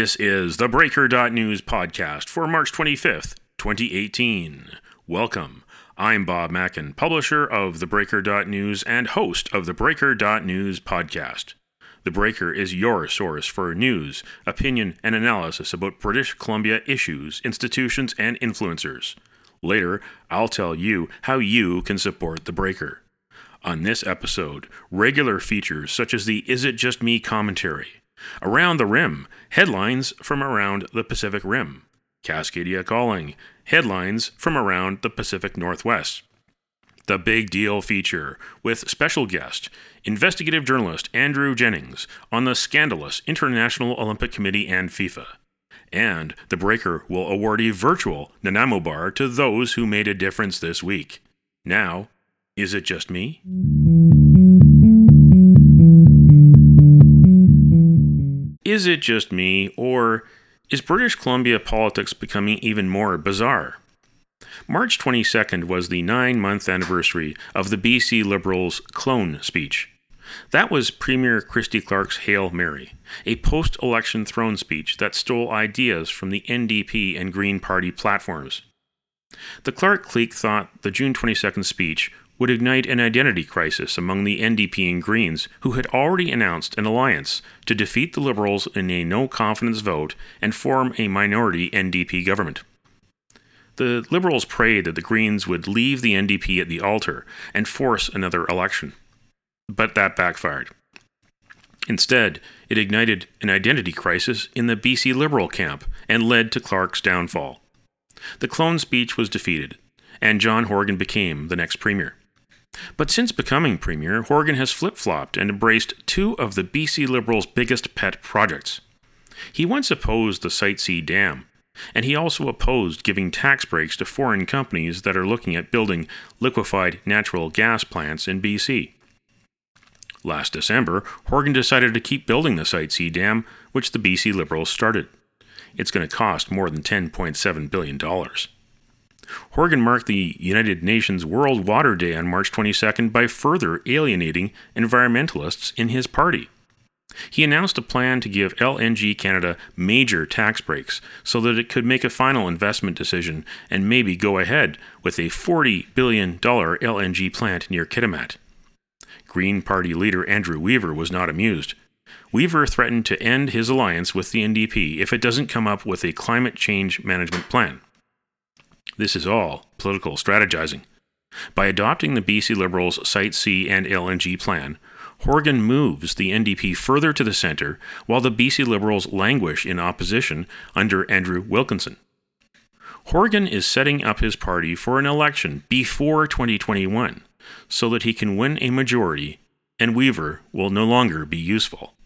This is the Breaker.News podcast for March 25th, 2018. Welcome. I'm Bob Mackin, publisher of the Breaker.News and host of the Breaker.News podcast. The Breaker is your source for news, opinion, and analysis about British Columbia issues, institutions, and influencers. Later, I'll tell you how you can support the Breaker. On this episode, regular features such as the Is It Just Me commentary, Around the Rim, headlines from around the Pacific Rim, Cascadia Calling, headlines from around the Pacific Northwest. The Big Deal feature with special guest, investigative journalist Andrew Jennings on the scandalous International Olympic Committee and FIFA. And the Breaker will award a virtual Nanaimo bar to those who made a difference this week. Now, is it just me? Is it just me, or is British Columbia politics becoming even more bizarre? March 22nd was the 9-month anniversary of the BC Liberals' clone speech. That was Premier Christy Clark's Hail Mary, a post-election throne speech that stole ideas from the NDP and Green Party platforms. The Clark clique thought the June 22nd speech would ignite an identity crisis among the NDP and Greens, who had already announced an alliance to defeat the Liberals in a no-confidence vote and form a minority NDP government. The Liberals prayed that the Greens would leave the NDP at the altar and force another election. But that backfired. Instead, it ignited an identity crisis in the BC Liberal camp and led to Clark's downfall. The clone speech was defeated, and John Horgan became the next premier. But since becoming premier, Horgan has flip-flopped and embraced two of the BC Liberals' biggest pet projects. He once opposed the Site C Dam, and he also opposed giving tax breaks to foreign companies that are looking at building liquefied natural gas plants in BC. Last December, Horgan decided to keep building the Site C Dam, which the BC Liberals started. It's going to cost more than $10.7 billion. Horgan marked the United Nations World Water Day on March 22nd by further alienating environmentalists in his party. He announced a plan to give LNG Canada major tax breaks so that it could make a final investment decision and maybe go ahead with a $40 billion LNG plant near Kitimat. Green Party leader Andrew Weaver was not amused. Weaver threatened to end his alliance with the NDP if it doesn't come up with a climate change management plan. This is all political strategizing. By adopting the BC Liberals' Site C and LNG plan, Horgan moves the NDP further to the centre while the BC Liberals languish in opposition under Andrew Wilkinson. Horgan is setting up his party for an election before 2021 so that he can win a majority and Weaver will no longer be useful.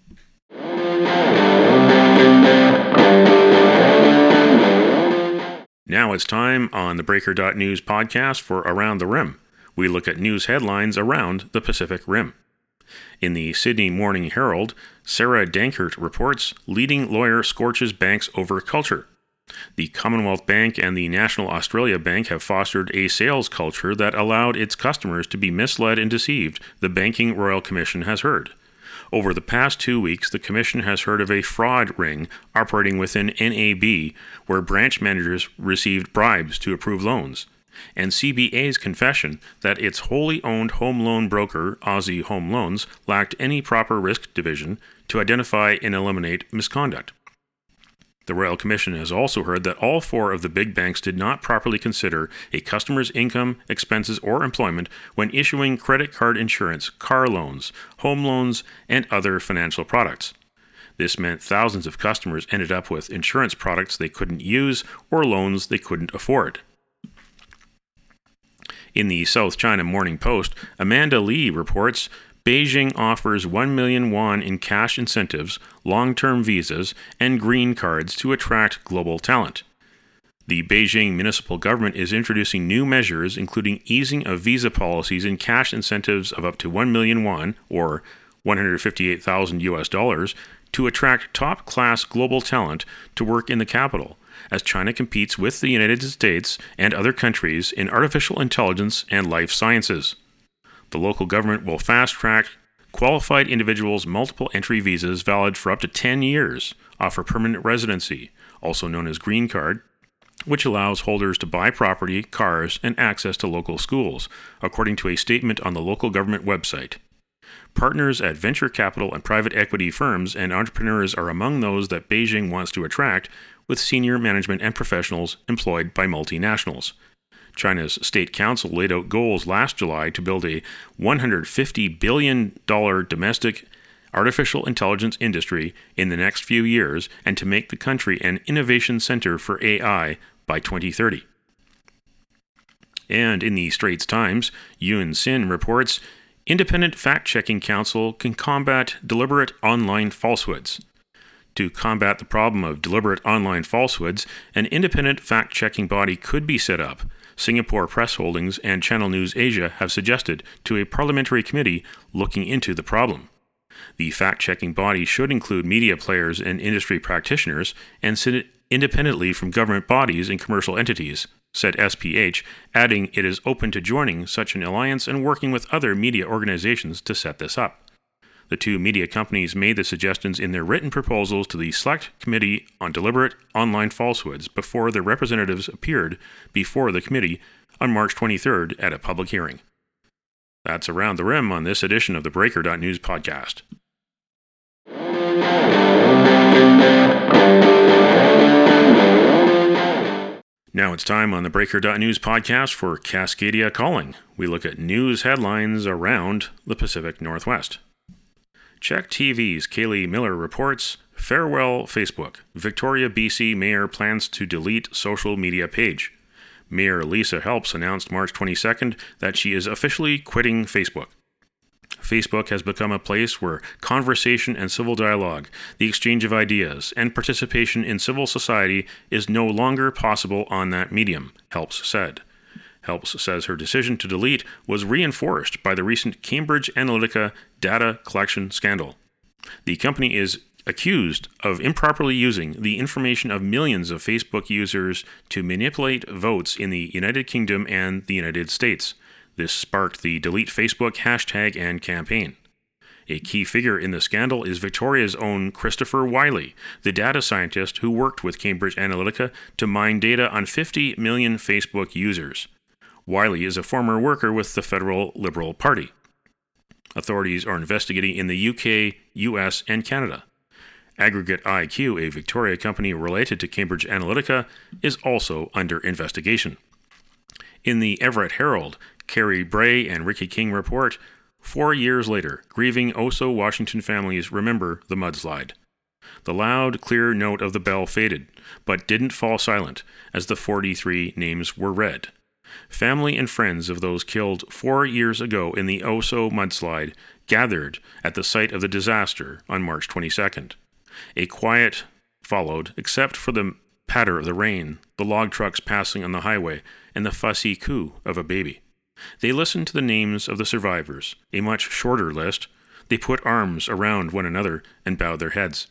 Now it's time on the Breaker.News podcast for Around the Rim. We look at news headlines around the Pacific Rim. In the Sydney Morning Herald, Sarah Dankert reports leading lawyer scorches banks over culture. The Commonwealth Bank and the National Australia Bank have fostered a sales culture that allowed its customers to be misled and deceived, the Banking Royal Commission has heard. Over the past 2 weeks, the Commission has heard of a fraud ring operating within NAB, where branch managers received bribes to approve loans, and CBA's confession that its wholly owned home loan broker, Aussie Home Loans, lacked any proper risk division to identify and eliminate misconduct. The Royal Commission has also heard that all 4 of the big banks did not properly consider a customer's income, expenses, or employment when issuing credit card insurance, car loans, home loans, and other financial products. This meant thousands of customers ended up with insurance products they couldn't use or loans they couldn't afford. In the South China Morning Post, Amanda Lee reports Beijing offers 1 million yuan in cash incentives, long-term visas, and green cards to attract global talent. The Beijing municipal government is introducing new measures, including easing of visa policies and cash incentives of up to 1 million yuan, or $158,000, to attract top-class global talent to work in the capital, as China competes with the United States and other countries in artificial intelligence and life sciences. The local government will fast-track Qualified individuals' multiple entry visas valid for up to 10 years offer permanent residency, also known as Green Card, which allows holders to buy property, cars, and access to local schools, according to a statement on the local government website. Partners at venture capital and private equity firms and entrepreneurs are among those that Beijing wants to attract, with senior management and professionals employed by multinationals. China's State Council laid out goals last July to build a $150 billion domestic artificial intelligence industry in the next few years and to make the country an innovation center for AI by 2030. And in the Straits Times, Yun Sin reports, Independent Fact-Checking Council can combat deliberate online falsehoods. To combat the problem of deliberate online falsehoods, an independent fact-checking body could be set up. Singapore Press Holdings and Channel News Asia have suggested to a parliamentary committee looking into the problem. The fact-checking body should include media players and industry practitioners and sit independently from government bodies and commercial entities, said SPH, adding it is open to joining such an alliance and working with other media organizations to set this up. The two media companies made the suggestions in their written proposals to the Select Committee on Deliberate Online Falsehoods before their representatives appeared before the committee on March 23rd at a public hearing. That's Around the Rim on this edition of the Breaker.News podcast. Now it's time on the Breaker.News podcast for Cascadia Calling. We look at news headlines around the Pacific Northwest. Check TV's Kaylee Miller reports, Farewell Facebook. Victoria, BC Mayor plans to delete social media page. Mayor Lisa Helps announced March 22nd that she is officially quitting Facebook. Facebook has become a place where conversation and civil dialogue, the exchange of ideas, and participation in civil society is no longer possible on that medium, Helps said. Helps says her decision to delete was reinforced by the recent Cambridge Analytica data collection scandal. The company is accused of improperly using the information of millions of Facebook users to manipulate votes in the United Kingdom and the United States. This sparked the Delete Facebook hashtag and campaign. A key figure in the scandal is Victoria's own Christopher Wylie, the data scientist who worked with Cambridge Analytica to mine data on 50 million Facebook users. Wylie is a former worker with the Federal Liberal Party. Authorities are investigating in the UK, US, and Canada. Aggregate IQ, a Victoria company related to Cambridge Analytica, is also under investigation. In the Everett Herald, Carrie Bray and Ricky King report, 4 years later, grieving Oso Washington families remember the mudslide. The loud, clear note of the bell faded, but didn't fall silent as the 43 names were read. Family and friends of those killed 4 years ago in the Oso mudslide gathered at the site of the disaster on March 22nd. A quiet followed, except for the patter of the rain, the log trucks passing on the highway, and the fussy coo of a baby. They listened to the names of the survivors, a much shorter list. They put arms around one another and bowed their heads.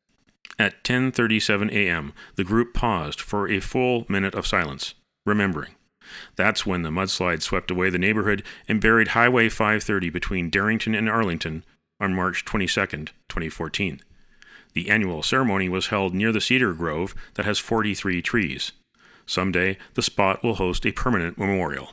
At 10:37 a.m., the group paused for a full minute of silence, remembering. That's when the mudslide swept away the neighborhood and buried Highway 530 between Darrington and Arlington on March 22, 2014. The annual ceremony was held near the cedar grove that has 43 trees. Someday, the spot will host a permanent memorial.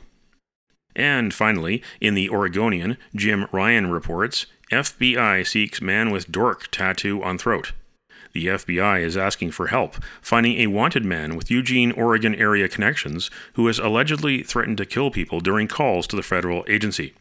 And finally, in the Oregonian, Jim Ryan reports, FBI seeks man with dork tattoo on throat. The FBI is asking for help finding a wanted man with Eugene, Oregon area connections who has allegedly threatened to kill people during calls to the federal agency.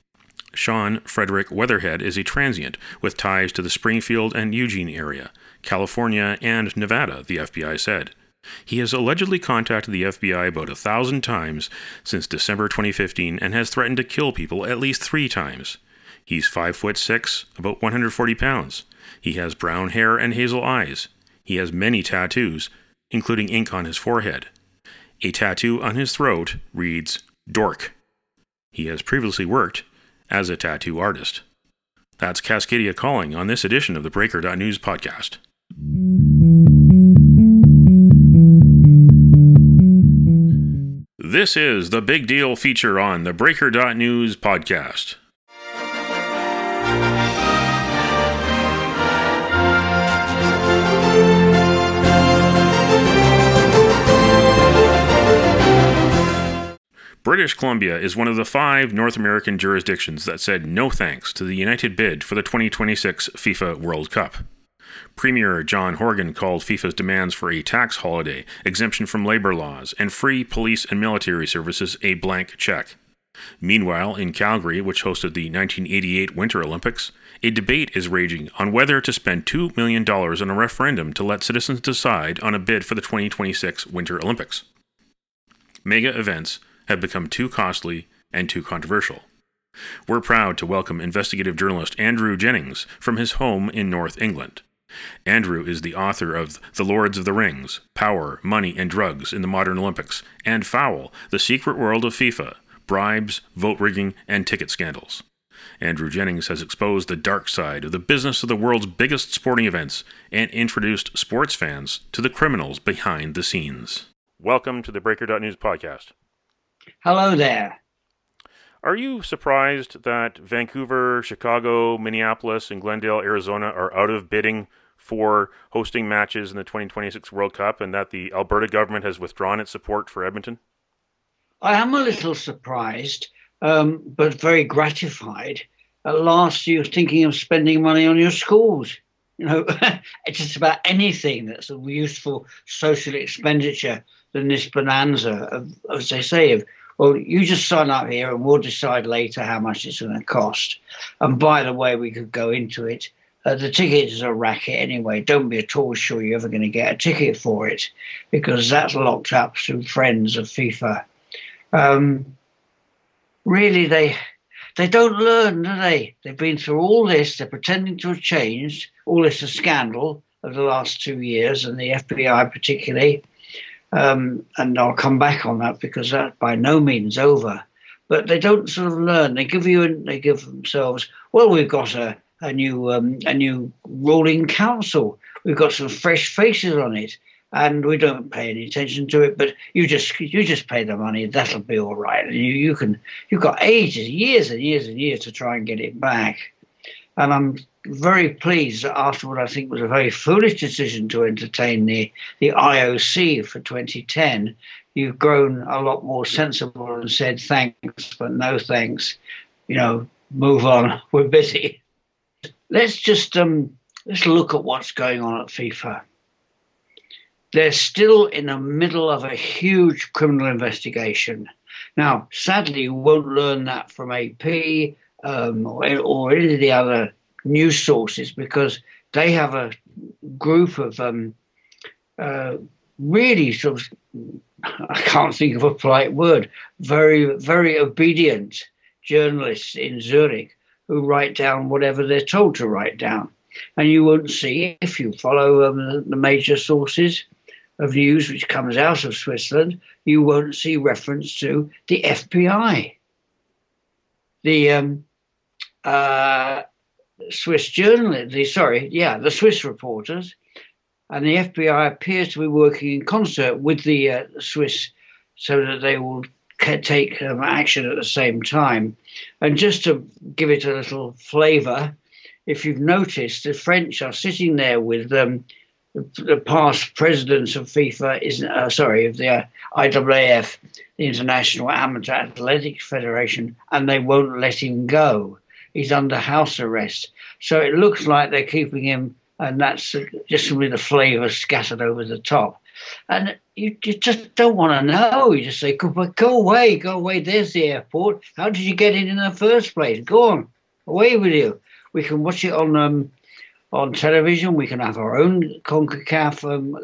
Sean Frederick Weatherhead is a transient with ties to the Springfield and Eugene area, California, and Nevada, the FBI said. He has allegedly contacted the FBI about 1,000 times since December 2015 and has threatened to kill people at least 3 times. He's 5'6", about 140 pounds. He has brown hair and hazel eyes. He has many tattoos, including ink on his forehead. A tattoo on his throat reads, Dork. He has previously worked as a tattoo artist. That's Cascadia Calling on this edition of the Breaker.News podcast. This is the Big Deal feature on the Breaker.News podcast. British Columbia is one of the 5 North American jurisdictions that said no thanks to the united bid for the 2026 FIFA World Cup. Premier John Horgan called FIFA's demands for a tax holiday, exemption from labor laws, and free police and military services a blank check. Meanwhile, in Calgary, which hosted the 1988 Winter Olympics, a debate is raging on whether to spend $2 million on a referendum to let citizens decide on a bid for the 2026 Winter Olympics. Mega events have become too costly and too controversial. We're proud to welcome investigative journalist Andrew Jennings from his home in North England. Andrew is the author of The Lords of the Rings, Power, Money, and Drugs in the Modern Olympics, and Foul, The Secret World of FIFA, Bribes, Vote Rigging, and Ticket Scandals. Andrew Jennings has exposed the dark side of the business of the world's biggest sporting events and introduced sports fans to the criminals behind the scenes. Welcome to the Breaker.News podcast. Hello there. Are you surprised that Vancouver, Chicago, Minneapolis, and Glendale, Arizona are out of bidding for hosting matches in the 2026 World Cup and that the Alberta government has withdrawn its support for Edmonton? I am a little surprised, but very gratified. At last, you're thinking of spending money on your schools. You know, it's just about anything that's a useful social expenditure than this bonanza of, as they say, well, you just sign up here and we'll decide later how much it's going to cost. And by the way, we could go into it. The ticket is a racket anyway. Don't be at all sure you're ever going to get a ticket for it because that's locked up through friends of FIFA. Really, they don't learn, do they? They've been through all this. They're pretending to have changed. All this is a scandal of the last 2 years, and the FBI particularly. And I'll come back on that because that's by no means over. But they don't sort of learn. They give themselves, well, we've got a new ruling council. We've got some fresh faces on it. And we don't pay any attention to it, but you just pay the money. That'll be all right. And you've got ages, years and years and years to try and get it back. And I'm very pleased that after what I think was a very foolish decision to entertain the IOC for 2010, you've grown a lot more sensible and said thanks, but no thanks. You know, move on. We're busy. Let's just let's look at what's going on at FIFA. They're still in the middle of a huge criminal investigation. Now, sadly, you won't learn that from AP or any of the other news sources because they have a group of really sort of, I can't think of a polite word, very, very obedient journalists in Zurich who write down whatever they're told to write down. And you won't see, if you follow the major sources of news which comes out of Switzerland, you won't see reference to the FBI. The Swiss journalists, the Swiss reporters, and the FBI appears to be working in concert with the Swiss so that they will take action at the same time. And just to give it a little flavour, if you've noticed, the French are sitting there with the past presidents of FIFA of the IAAF, the International Amateur Athletic Federation, and they won't let him go. He's under house arrest. So it looks like they're keeping him, and that's just simply the flavour scattered over the top. And you just don't want to know. You just say, go away, there's the airport. How did you get in the first place? Go on, away with you. We can watch it on television. We can have our own CONCACAF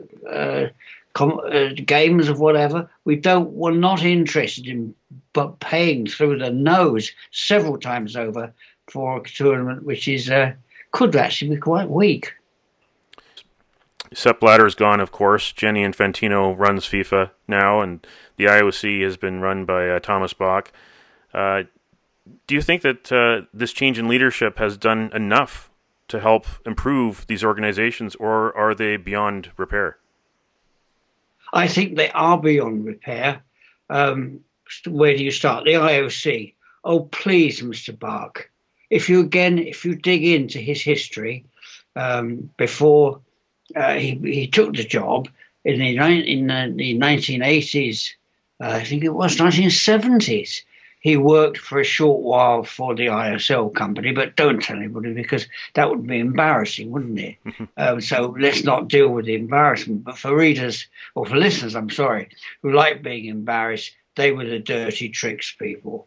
games of whatever. We're not interested in but paying through the nose several times over for a tournament which is could actually be quite weak. Sepp Blatter's gone, of course. Gianni Infantino runs FIFA now, and the IOC has been run by Thomas Bach. Do you think that this change in leadership has done enough to help improve these organizations, or are they beyond repair? I think they are beyond repair. Where do you start? The IOC. Oh, please, Mr. Bach. If you dig into his history, before he took the job in the 1980s, I think it was 1970s. He worked for a short while for the ISL company, but don't tell anybody because that would be embarrassing, wouldn't it? So let's not deal with the embarrassment. But for readers, or for listeners, I'm sorry, who like being embarrassed, they were the dirty tricks people.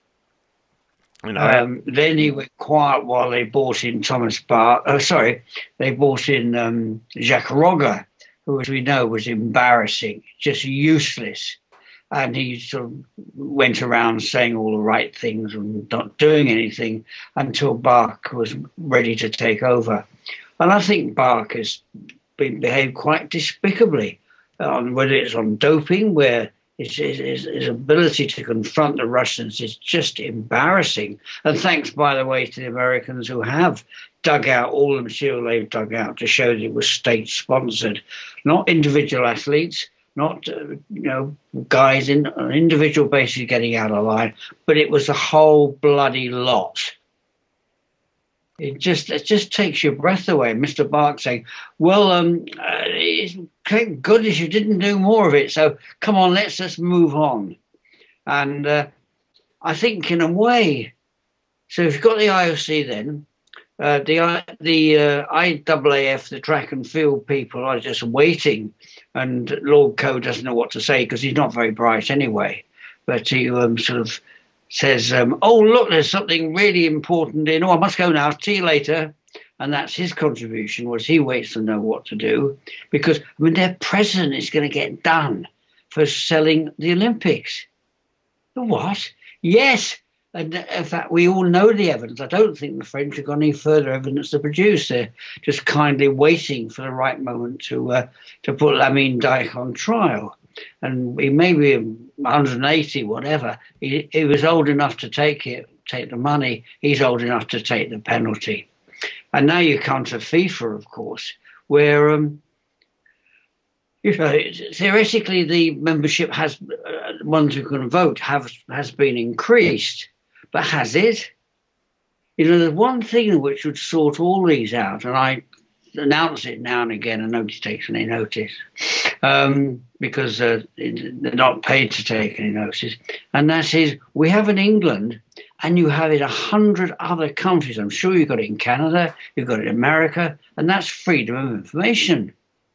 Then he went quiet while they brought in they brought in Jacques Rogge, who, as we know, was embarrassing, just useless. And he sort of went around saying all the right things and not doing anything until Bach was ready to take over. And I think Bach has behaved quite despicably, whether it's on doping, where his ability to confront the Russians is just embarrassing. And thanks, by the way, to the Americans who have dug out all the material they've dug out to show that it was state-sponsored, not individual athletes, not guys in on an individual basis getting out of line, but it was the whole bloody lot. It just takes your breath away. Mr. Bach saying, well, thank goodness you didn't do more of it, so come on, let's just move on. And I think in a way, so if you've got the IOC then, the IAAF, the track and field people are just waiting, and Lord Coe doesn't know what to say because he's not very bright anyway. But he sort of says, oh, look, there's something really important in. Oh, I must go now. See you later. And that's his contribution, was he waits to know what to do. Because, I mean, their president is going to get done for selling the Olympics. The what? Yes. And in fact, we all know the evidence. I don't think the French have got any further evidence to produce. They're just kindly waiting for the right moment to put Lamine Dijk on trial. And he may be 180, whatever. He was old enough to take the money. He's old enough to take the penalty. And now you come to FIFA, of course, where theoretically the membership has ones who can vote has been increased. But has it? There's one thing which would sort all these out, and I announce it now and again, and nobody takes any notice because they're not paid to take any notice. And that is, we have in England, and you have it 100 other countries. I'm sure you've got it in Canada, you've got it in America, and that's freedom of information.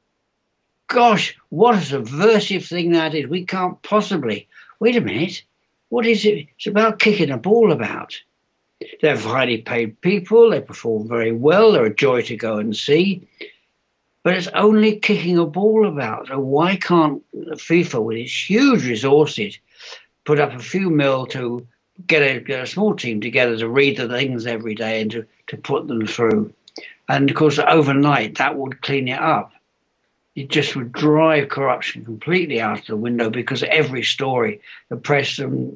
Gosh, what a subversive thing that is. We can't possibly. Wait a minute. What is it? It's about kicking a ball about. They're highly paid people. They perform very well. They're a joy to go and see. But it's only kicking a ball about. So why can't FIFA, with its huge resources, put up a few mil to get a small team together to read the things every day and to put them through? And, of course, overnight, that would clean it up. It just would drive corruption completely out of the window, because every story the press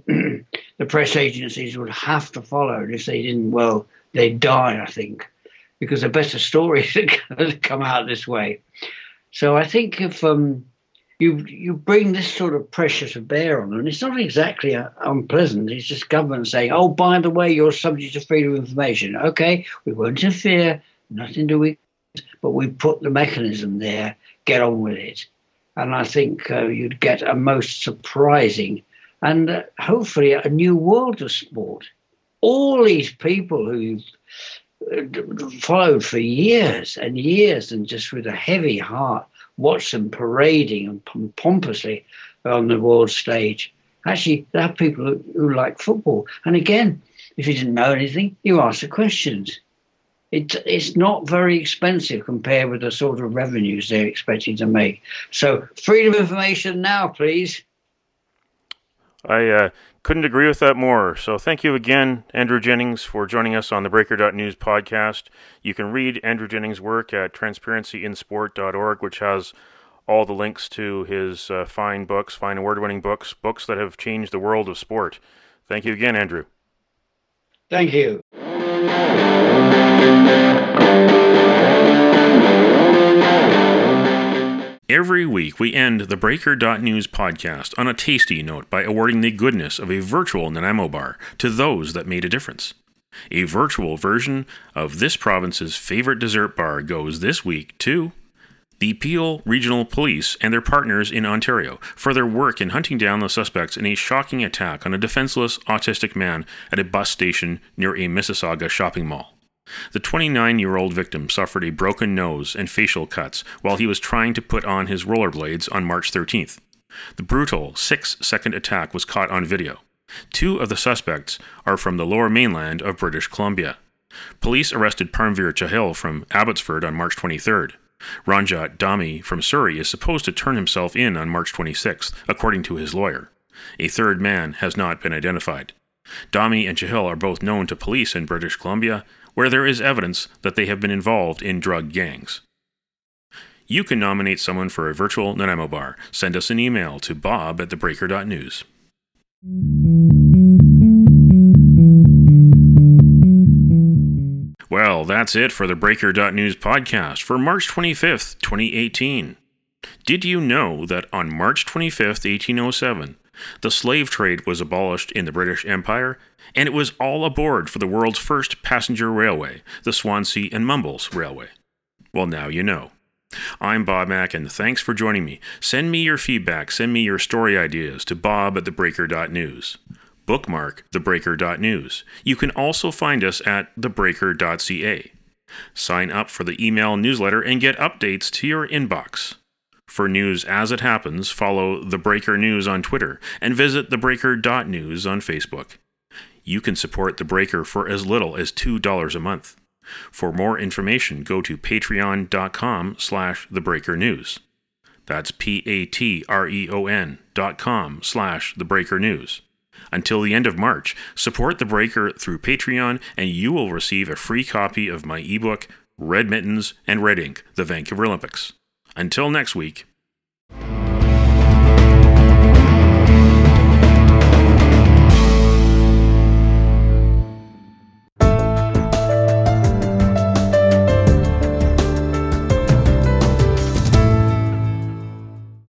agencies would have to follow. And if they didn't, well, they'd die, I think, because the better stories that come out this way. So I think if you bring this sort of pressure to bear on them, and it's not exactly unpleasant. It's just government saying, oh, by the way, you're subject to freedom of information. Okay, we won't interfere, nothing to do, but we put the mechanism there. Get on with it. And I think you'd get a most surprising and hopefully a new world of sport. All these people who you've followed for years and years and just with a heavy heart watch them parading and pompously on the world stage. Actually, there are people who like football. And again, if you didn't know anything, you ask the questions. It's not very expensive compared with the sort of revenues they're expecting to make. So freedom of information now, please. I couldn't agree with that more. So thank you again, Andrew Jennings, for joining us on the Breaker.News podcast. You can read Andrew Jennings' work at transparencyinsport.org, which has all the links to his fine award-winning books that have changed the world of sport. Thank you again, Andrew. Thank you. Every week, we end the Breaker.News podcast on a tasty note by awarding the goodness of a virtual Nanaimo bar to those that made a difference. A virtual version of this province's favorite dessert bar goes this week to the Peel Regional Police and their partners in Ontario for their work in hunting down the suspects in a shocking attack on a defenseless autistic man at a bus station near a Mississauga shopping mall. The 29-year-old victim suffered a broken nose and facial cuts while he was trying to put on his rollerblades on March 13th. The brutal 6-second attack was caught on video. 2 of the suspects are from the Lower Mainland of British Columbia. Police arrested Parmveer Chahil from Abbotsford on March 23rd. Ranjat Dami from Surrey is supposed to turn himself in on March 26th, according to his lawyer. A third man has not been identified. Dami and Chahil are both known to police in British Columbia, where there is evidence that they have been involved in drug gangs. You can nominate someone for a virtual Nanaimo bar. Send us an email to bob@thebreaker.news. Well, that's it for the Breaker.news podcast for March 25th, 2018. Did you know that on March 25th, 1807, the slave trade was abolished in the British Empire, and it was all aboard for the world's first passenger railway, the Swansea and Mumbles Railway? Well, now you know. I'm Bob Mack, and thanks for joining me. Send me your feedback, send me your story ideas to bob@thebreaker.news. Bookmark thebreaker.news. You can also find us at thebreaker.ca. Sign up for the email newsletter and get updates to your inbox. For news as it happens, follow The Breaker News on Twitter and visit thebreaker.news on Facebook. You can support The Breaker for as little as $2 a month. For more information, go to patreon.com/thebreakernews. That's patreon.com/thebreakernews. Until the end of March, support The Breaker through Patreon, and you will receive a free copy of my ebook, Red Mittens and Red Ink, The Vancouver Olympics. Until next week,